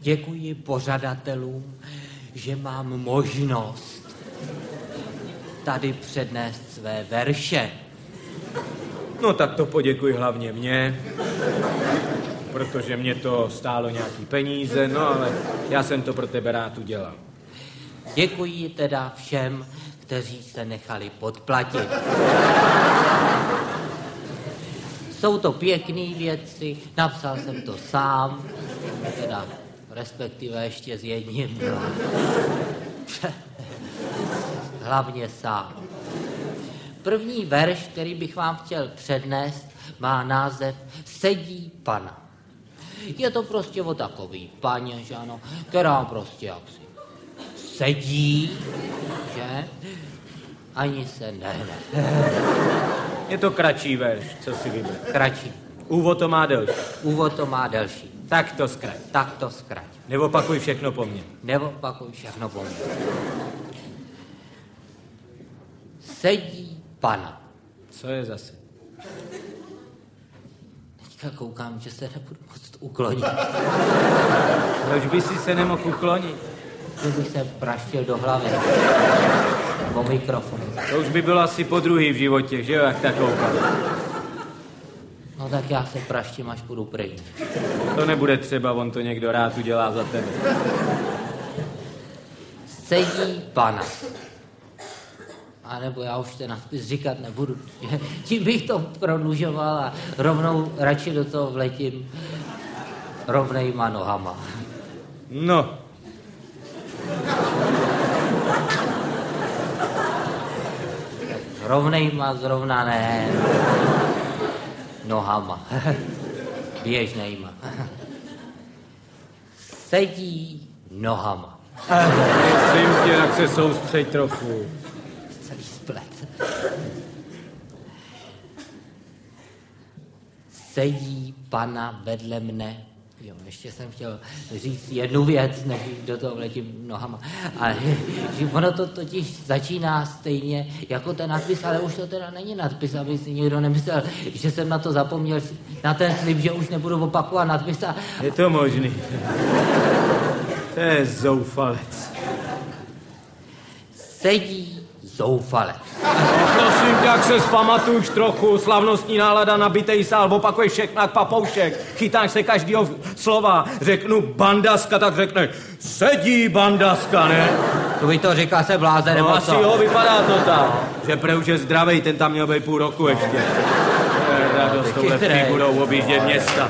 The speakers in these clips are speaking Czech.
Děkuji pořadatelům, že mám možnost tady přednést své verše. No tak to poděkuj hlavně mně, protože mě to stálo nějaký peníze, no ale já jsem to pro tebe rád udělal. Děkuji teda všem, kteří se nechali podplatit. Jsou to pěkný věci, napsal jsem to sám, teda respektive ještě s jedním. Hlavně sám. První verš, který bych vám chtěl přednést, má název Sedí pana. Je to prostě o takový paně, že ano, která prostě jaksi sedí, že? Ani se nehne. Je to kratší verš, co si vyber. Kratší. Úvod to má delší. Úvod to má delší. Tak to zkrať. Tak to zkrať. Neopakuj všechno po mně. Neopakuj všechno po mně. Sedí pana. Co je zase? Teďka koukám, že se nebudu moc uklonit. Proč by si se nemohl uklonit? Že bych se praštil do hlavy. Po mikrofonu. To už by bylo asi po druhý v životě, že jo, jak tak koukal. No tak já se praštím, až půjdu pryč. To nebude třeba, on to někdo rád udělá za tebe. Sedí pana. A nebo já už ten nadpis říkat nebudu. Tím bych to prodlužoval a rovnou radši do toho vletím rovnejma nohama. No. Rovnejma zrovna ne. Nohama. Běžnejma. Sedí nohama. Myslím tě, tak se soustřeď trochu. Celý splet. Sedí pana vedle mne. Jo, ještě jsem chtěl říct jednu věc, než do toho vletím nohama. Ale že ono to totiž začíná stejně jako ten nadpis, ale už to teda není nadpis, aby si někdo nemyslel, že jsem na to zapomněl, na ten slib, že už nebudu opakovat nadpis. Je to možný. To je zoufalec. Sedí zoufalec. Prosím tě, jak se zpamatuj trochu, slavnostní nálada, nabitej sál, opakuješ všechno jak papoušek, chytáš se každého slova, řeknu bandaska, tak řekneš sedí bandaska, ne? To by to říká se bláze, nebo no, co? asi ho vypadá to tak, že už je zdravej, ten tam měl být půl roku ještě. Radost, tohle všichni budou objíždět města.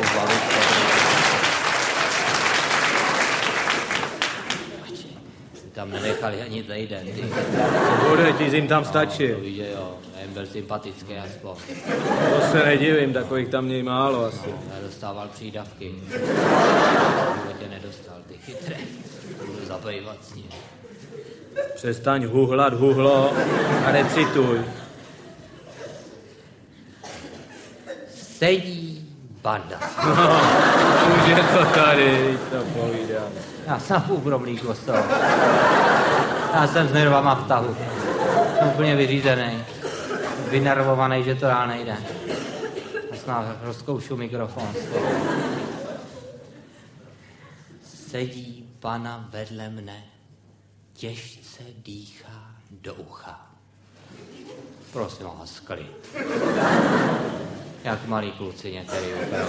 Tam nenechali ani týden. Bude, ti jim tam stačí. To víš, že jo, jen byl sympatický aspoň. To se nedivím, takových tam měj málo asi. Já dostával přídavky. Tě nedostal, ty chytré. Budu zabývat s ním. Přestaň huhlat huhlo a recituj. Sedí banda. No, už je to tady, to povídám. Já jsem v ubromlíku z toho. Já jsem s nervama v tahu. Jsem úplně vyřízený. Vynervovaný, že to dál nejde. Snad rozkoušu mikrofon. Sedí pana vedle mne, těžce dýchá do ucha. Prosím vás, klid. Jak malí kluci některý opravdu.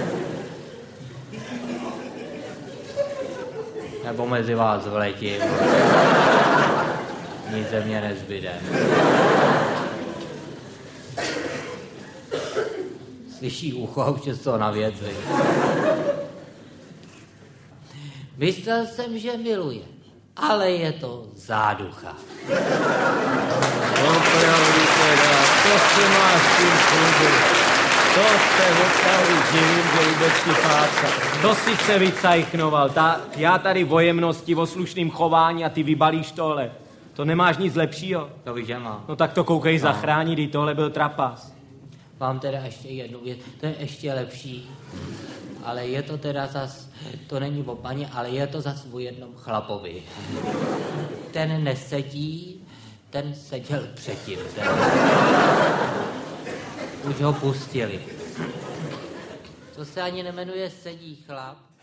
Nebo mezi vás vletím. Nic ze mě nezbyde. Slyší ucho a už je z toho na věci. Myslel jsem, že miluje, ale je to záducha. Opravdu teda, to se máš tím klubit. To se opravdu divím, že vůbec ti páca. To si se vycajchnoval. Já tady o jemnosti, o slušným chování a ty vybalíš tohle. To nemáš nic lepšího? To víš, že má. No tak to koukej zachránit, i tohle byl trapas. Mám teda ještě jednu věc, to je ještě lepší, ale je to teda zas, to není o paně, ale je to zas o jednom chlapovi. Ten nesedí, ten seděl předtím. Už ho pustili. To se ani nemenuje sedí chlap,